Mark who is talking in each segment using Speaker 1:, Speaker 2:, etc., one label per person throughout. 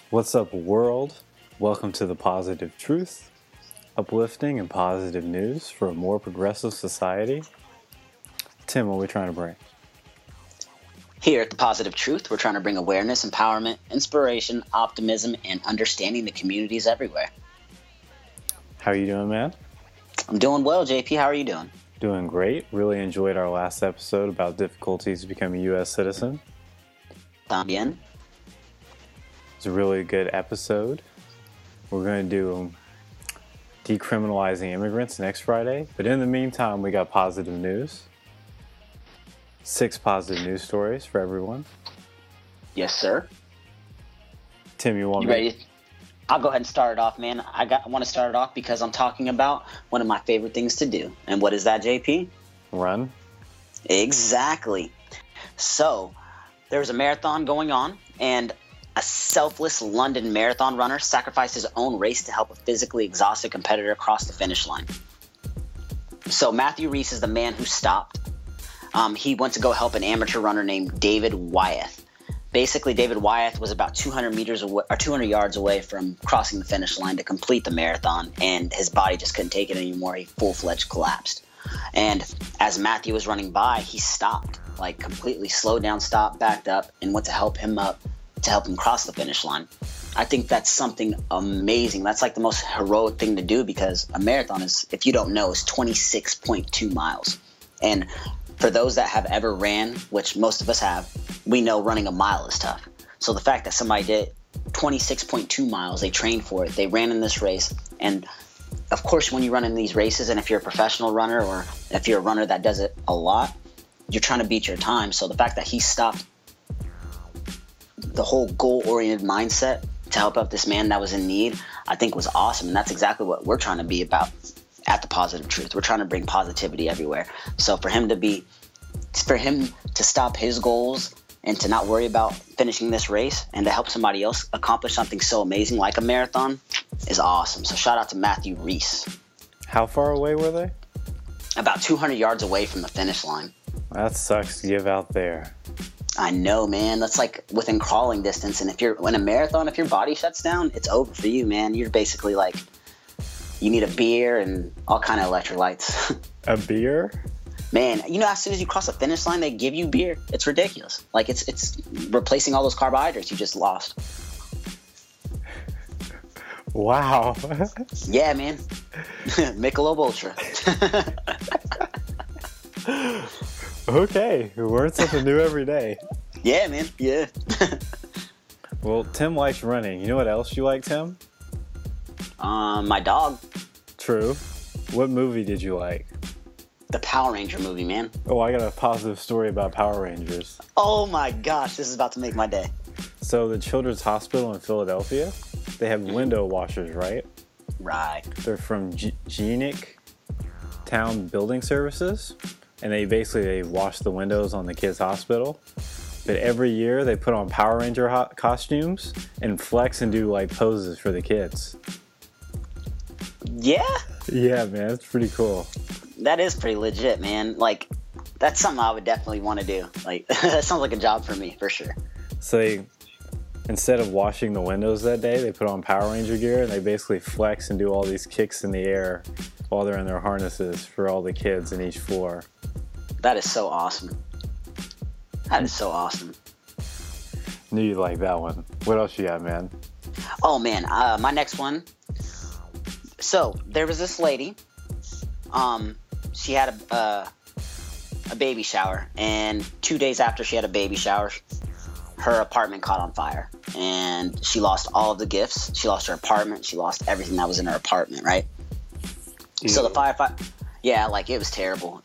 Speaker 1: What's up, world? Welcome to The Positive Truth, uplifting and positive news for a more progressive society. Tim, what are we trying to bring?
Speaker 2: Here at The Positive Truth, we're trying to bring awareness, empowerment, inspiration, optimism, and understanding to communities everywhere.
Speaker 1: How are you doing, man?
Speaker 2: I'm doing well, JP. How are you doing?
Speaker 1: Doing great. Really enjoyed our last episode about difficulties becoming a U.S. citizen.
Speaker 2: También.
Speaker 1: It's a really good episode. We're going to do decriminalizing immigrants next Friday. But in the meantime, we got positive news. 6 positive news stories for everyone.
Speaker 2: Yes, sir.
Speaker 1: Tim, you want
Speaker 2: You ready? I'll go ahead and start it off, man. I want to start it off because I'm talking about one of my favorite things to do. And what is that, JP?
Speaker 1: Run?
Speaker 2: Exactly. So, there's a marathon going on, and a selfless London marathon runner sacrificed his own race to help a physically exhausted competitor cross the finish line. So Matthew Reese is the man who stopped. He went to go help an amateur runner named David Wyeth. Basically, David Wyeth was about 200 yards away from crossing the finish line to complete the marathon, and his body just couldn't take it anymore. He full-fledged collapsed. And as Matthew was running by, he stopped, like completely slowed down, stopped, backed up, and went to help him cross the finish line. I think that's something amazing. That's like the most heroic thing to do, because a marathon is, if you don't know, is 26.2 miles. And for those that have ever ran, which most of us have, we know running a mile is tough. So the fact that somebody did 26.2 miles, they trained for it, they ran in this race, and of course when you run in these races, and if you're a professional runner or if you're a runner that does it a lot, you're trying to beat your time. So the fact that he stopped, the whole goal-oriented mindset to help out this man that was in need, I think was awesome. And that's exactly what we're trying to be about at The Positive Truth. We're trying to bring positivity everywhere. So for him to stop his goals and to not worry about finishing this race and to help somebody else accomplish something so amazing like a marathon is awesome. So shout out to Matthew Reese.
Speaker 1: How far away were they?
Speaker 2: About 200 yards away from the finish line.
Speaker 1: That sucks to give out there.
Speaker 2: I know, man. That's like within crawling distance. And if you're in a marathon, if your body shuts down, it's over for you, man. You're basically like, you need a beer and all kind of electrolytes.
Speaker 1: A beer?
Speaker 2: Man, you know, as soon as you cross the finish line, they give you beer. It's ridiculous. Like it's replacing all those carbohydrates you just lost.
Speaker 1: Wow.
Speaker 2: Yeah, man. Michelob Ultra.
Speaker 1: Okay, we learn something new every day.
Speaker 2: Yeah, man. Yeah.
Speaker 1: Well, Tim likes running. You know what else you like, Tim?
Speaker 2: My dog.
Speaker 1: True. What movie did you like?
Speaker 2: The Power Ranger movie, man.
Speaker 1: Oh, I got a positive story about Power Rangers.
Speaker 2: Oh my gosh, this is about to make my day.
Speaker 1: So the Children's Hospital in Philadelphia, they have window washers, right?
Speaker 2: Right.
Speaker 1: They're from Geenic Town Building Services, and they wash the windows on the kids' hospital. But every year they put on Power Ranger costumes and flex and do like poses for the kids.
Speaker 2: Yeah?
Speaker 1: Yeah, man, it's pretty cool.
Speaker 2: That is pretty legit, man. Like, that's something I would definitely want to do. Like, that sounds like a job for me, for sure.
Speaker 1: So instead of washing the windows that day, they put on Power Ranger gear and they basically flex and do all these kicks in the air while they're in their harnesses for all the kids in each floor.
Speaker 2: That is so awesome. That is so awesome.
Speaker 1: Knew you'd like that one. What else you got, man?
Speaker 2: Oh, man. My next one. So, there was this lady. She had a baby shower, and 2 days after she had a baby shower, her apartment caught on fire, and she lost all of the gifts. She lost her apartment. She lost everything that was in her apartment, right? Yeah. So the firefighter, yeah, like it was terrible.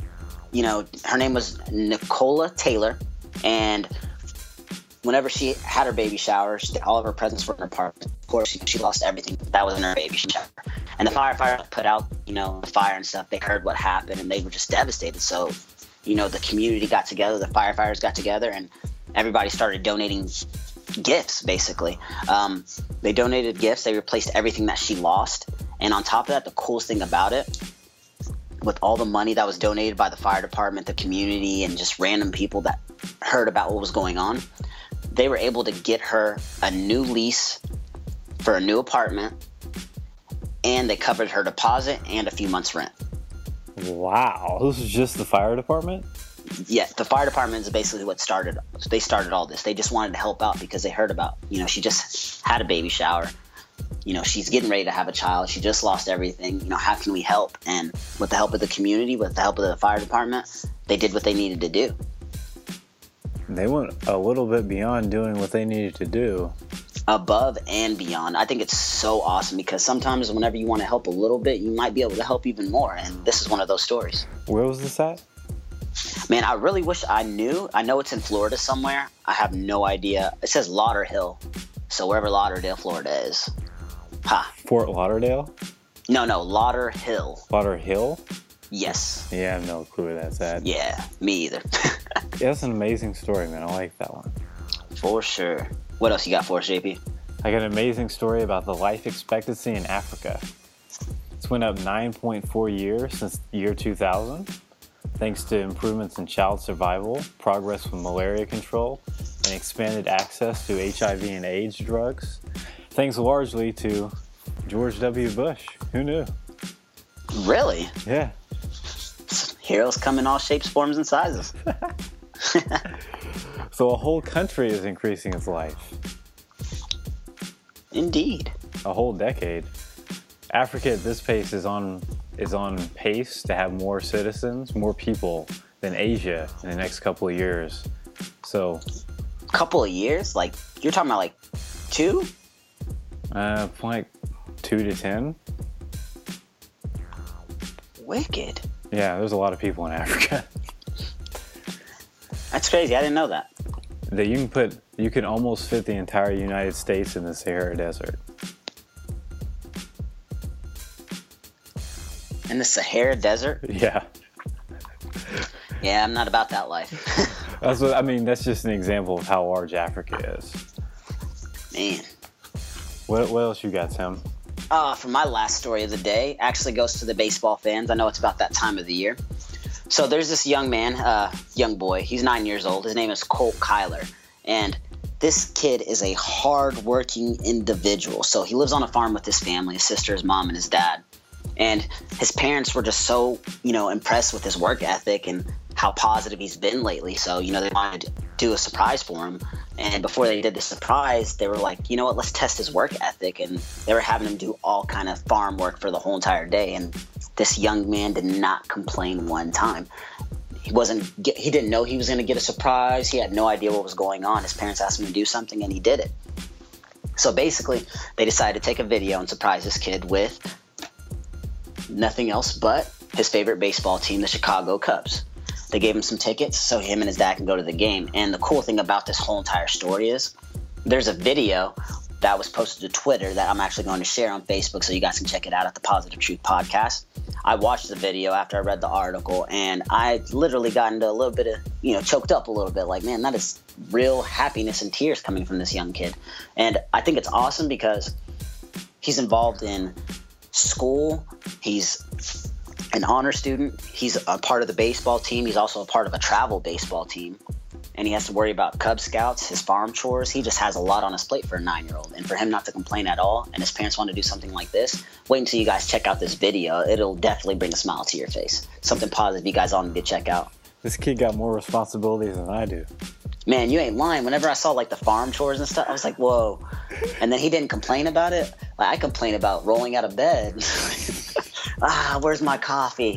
Speaker 2: Her name was Nicola Taylor, and whenever she had her baby shower, all of her presents were in her apartment. Of course, she lost everything that was in her baby shower. And the firefighters put out, the fire and stuff. They heard what happened, and they were just devastated. So, the community got together, the firefighters got together, and everybody started donating gifts, basically. They donated gifts. They replaced everything that she lost. And on top of that, the coolest thing about it, with all the money that was donated by the fire department, the community, and just random people that heard about what was going on, they were able to get her a new lease for a new apartment, and they covered her deposit and a few months' rent.
Speaker 1: Wow. This is just the fire department?
Speaker 2: Yeah, the fire department is basically what started. They started all this. They just wanted to help out because they heard about, she just had a baby shower. She's getting ready to have a child. She just lost everything. How can we help? And with the help of the community, with the help of the fire department, they did what they needed to do.
Speaker 1: They went a little bit beyond doing what they needed to do.
Speaker 2: Above and beyond. I think it's so awesome because sometimes whenever you want to help a little bit, you might be able to help even more. And this is one of those stories.
Speaker 1: Where was this at?
Speaker 2: Man, I really wish I knew. I know it's in Florida somewhere. I have no idea. It says Lauderhill. So wherever Lauderdale, Florida is.
Speaker 1: Fort Lauderdale?
Speaker 2: No, Lauderhill.
Speaker 1: Lauderhill?
Speaker 2: Yes.
Speaker 1: Yeah, I have no clue where that's at.
Speaker 2: Yeah, me either.
Speaker 1: That's an amazing story, man. I like that one.
Speaker 2: For sure. What else you got for us, JP?
Speaker 1: I got an amazing story about the life expectancy in Africa. It's went up 9.4 years since the year 2000, thanks to improvements in child survival, progress with malaria control, and expanded access to HIV and AIDS drugs, thanks largely to George W. Bush. Who knew?
Speaker 2: Really?
Speaker 1: Yeah.
Speaker 2: Heroes come in all shapes, forms, and sizes.
Speaker 1: So a whole country is increasing its life.
Speaker 2: Indeed.
Speaker 1: A whole decade. Africa at this pace is on pace to have more citizens, more people than Asia in the next couple of years. So,
Speaker 2: couple of years? Like, you're talking about like 2?
Speaker 1: Like 2 to 10.
Speaker 2: Wicked.
Speaker 1: Yeah, there's a lot of people in Africa.
Speaker 2: That's crazy. I didn't know that.
Speaker 1: That you can almost fit the entire United States in the Sahara Desert.
Speaker 2: In the Sahara Desert?
Speaker 1: Yeah.
Speaker 2: Yeah, I'm not about that life.
Speaker 1: That's just an example of how large Africa is.
Speaker 2: Man.
Speaker 1: What else you got, Tim?
Speaker 2: For my last story of the day, actually goes to the baseball fans. I know it's about that time of the year. So there's this young man, young boy. He's 9 years old. His name is Colt Kyler. And this kid is a hard-working individual. So he lives on a farm with his family, his sister, his mom, and his dad. And his parents were just so, impressed with his work ethic and how positive he's been lately. So, they wanted to do a surprise for him. And before they did the surprise, they were like, you know what, let's test his work ethic. And they were having him do all kind of farm work for the whole entire day. And this young man did not complain one time. He didn't know he was going to get a surprise. He had no idea what was going on. His parents asked him to do something and he did it. So basically, they decided to take a video and surprise this kid with nothing else but his favorite baseball team, the Chicago Cubs. They gave him some tickets so him and his dad can go to the game. And the cool thing about this whole entire story is there's a video that was posted to Twitter that I'm actually going to share on Facebook so you guys can check it out at the Positive Truth Podcast. I watched the video after I read the article, and I literally got into a little bit of, choked up a little bit. Like, man, that is real happiness and tears coming from this young kid. And I think it's awesome because he's involved in school. He's an honor student. He's a part of the baseball team. He's also a part of a travel baseball team. And he has to worry about Cub Scouts, his farm chores. He just has a lot on his plate for a 9-year-old. And for him not to complain at all, and his parents want to do something like this, wait until you guys check out this video. It'll definitely bring a smile to your face. Something positive you guys all need to check out.
Speaker 1: This kid got more responsibilities than I do.
Speaker 2: Man, you ain't lying. Whenever I saw, the farm chores and stuff, I was like, whoa. And then he didn't complain about it. I complain about rolling out of bed. Where's my coffee?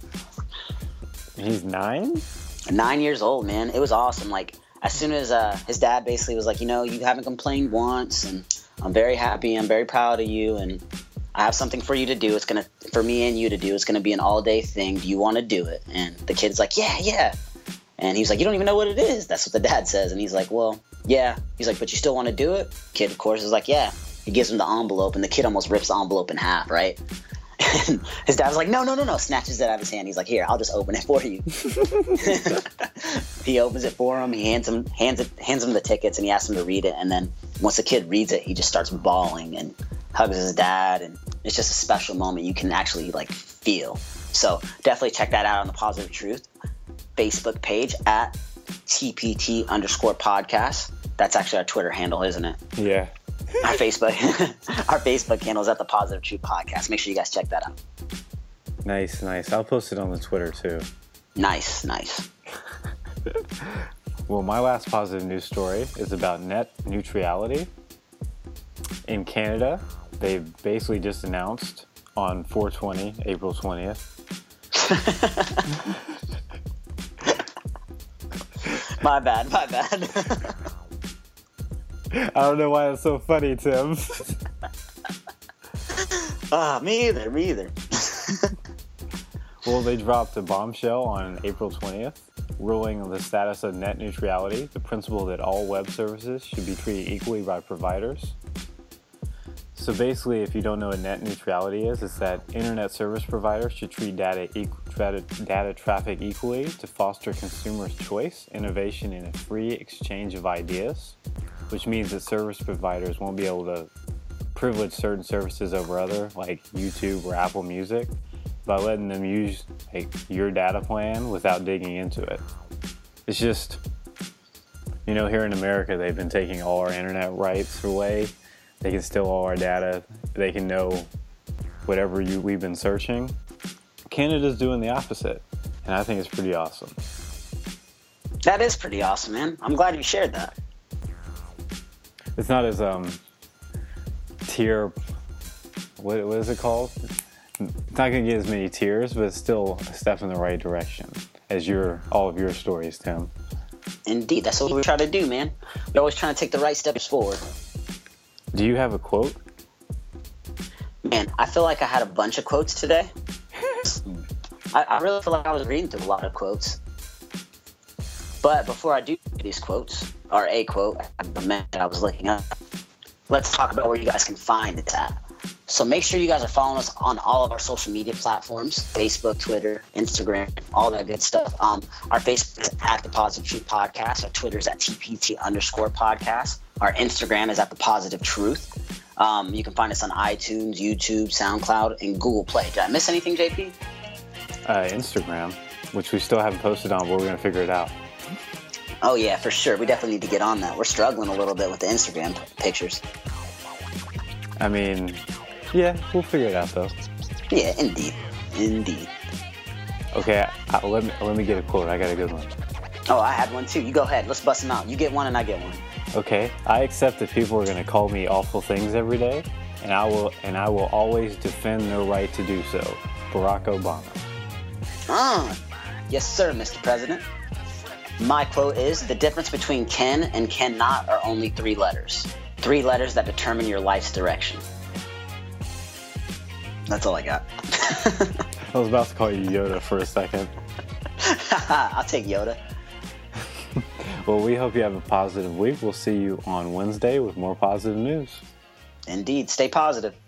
Speaker 1: He's 9?
Speaker 2: 9 years old, man. It was awesome. As soon as his dad basically was like, you haven't complained once, and I'm very happy. I'm very proud of you, and I have something for you to do. For me and you to do. It's gonna be an all-day thing. Do you want to do it? And the kid's like, yeah. And he's like, you don't even know what it is. That's what the dad says. And he's like, well, yeah. He's like, but you still want to do it? Kid, of course, is like, yeah. He gives him the envelope, and the kid almost rips the envelope in half, right? And his dad was like, no, snatches it out of his hand. He's like, here, I'll just open it for you. He opens it for him. He hands him the tickets, and he asks him to read it. And then once the kid reads it, he just starts bawling and hugs his dad. And it's just a special moment you can actually feel. So definitely check that out on the Positive Truth Facebook page at TPT_podcast. That's actually our Twitter handle, isn't it?
Speaker 1: Yeah.
Speaker 2: Our Facebook handle is at the Positive Truth Podcast. Make sure you guys check that out.
Speaker 1: Nice. I'll post it on the Twitter too.
Speaker 2: Nice.
Speaker 1: Well, my last positive news story is about net neutrality. In Canada, they basically just announced on 4/20, April 20th.
Speaker 2: My bad.
Speaker 1: I don't know why that's so funny, Tim.
Speaker 2: Me either.
Speaker 1: Well, they dropped a bombshell on April 20th, ruling the status of net neutrality, the principle that all web services should be treated equally by providers. So basically, if you don't know what net neutrality is, it's that internet service providers should treat data traffic equally to foster consumers' choice, innovation, and a free exchange of ideas, which means that service providers won't be able to privilege certain services over other, like YouTube or Apple Music, by letting them use your data plan without digging into it. It's just, here in America, they've been taking all our internet rights away. They can steal all our data. They can know whatever we've been searching. Canada's doing the opposite, and I think it's pretty awesome.
Speaker 2: That is pretty awesome, man. I'm glad you shared that.
Speaker 1: It's not as what is it called? It's not going to get as many tiers, but it's still a step in the right direction as all of your stories, Tim.
Speaker 2: Indeed, that's what we try to do, man. We're always trying to take the right steps forward.
Speaker 1: Do you have a quote?
Speaker 2: Man, I feel like I had a bunch of quotes today. I really feel like I was reading through a lot of quotes. But before I do these quotes, or a quote, that I was looking up, let's talk about where you guys can find it at. So make sure you guys are following us on all of our social media platforms, Facebook, Twitter, Instagram, all that good stuff. Our Facebook is at The Positive Truth Podcast. Our Twitter is at TPT_podcast. Our Instagram is at The Positive Truth. You can find us on iTunes, YouTube, SoundCloud, and Google Play. Did I miss anything, JP?
Speaker 1: Instagram, which we still haven't posted on, but we're going to figure it out.
Speaker 2: Oh, yeah, for sure. We definitely need to get on that. We're struggling a little bit with the Instagram pictures.
Speaker 1: I mean, yeah, we'll figure it out, though.
Speaker 2: Yeah, indeed.
Speaker 1: Okay, let me get a quote. I got a good one.
Speaker 2: Oh, I had one, too. You go ahead. Let's bust them out. You get one and I get one.
Speaker 1: Okay, I accept that people are going to call me awful things every day, and I will always defend their right to do so. Barack Obama.
Speaker 2: Yes, sir, Mr. President. My quote is, the difference between can and cannot are only 3 letters. 3 letters that determine your life's direction. That's all I got.
Speaker 1: I was about to call you Yoda for a second.
Speaker 2: I'll take Yoda.
Speaker 1: Well, we hope you have a positive week. We'll see you on Wednesday with more positive news.
Speaker 2: Indeed. Stay positive.